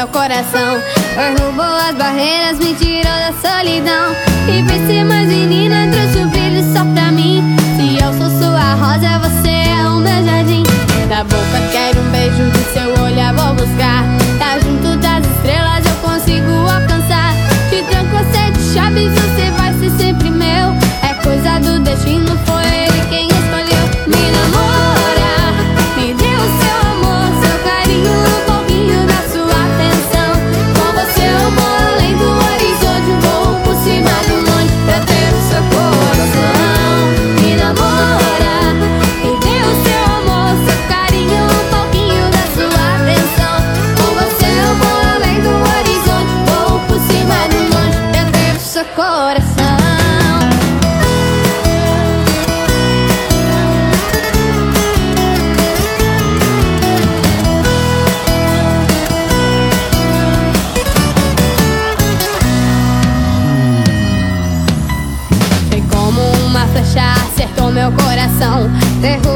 meu coração. Derrubou as barreiras, me tirou da solidão e fez ser mais menina, trouxe o brilho só pra mim. Se eu sou sua rosa, você é o meu jardim. Da boca quero um beijo, do seu olhar vou buscar. Tá junto das estrelas, eu consigo alcançar. Te tranco a 7 chaves, você vai ser sempre meu. É coisa do destino, foi ele quem escolheu. Me namora, me dê o seu amor, seu carinho, um pouquinho da sua atenção. Com você eu vou além do horizonte, vou por cima do monte pra ter o seu coração. Me namora, me dê o seu amor, seu carinho, um pouquinho da sua atenção. Com você eu vou além do horizonte, vou por cima do monte pra ter o seu coração. Foi como uma flecha, acertou meu coração. Derrubou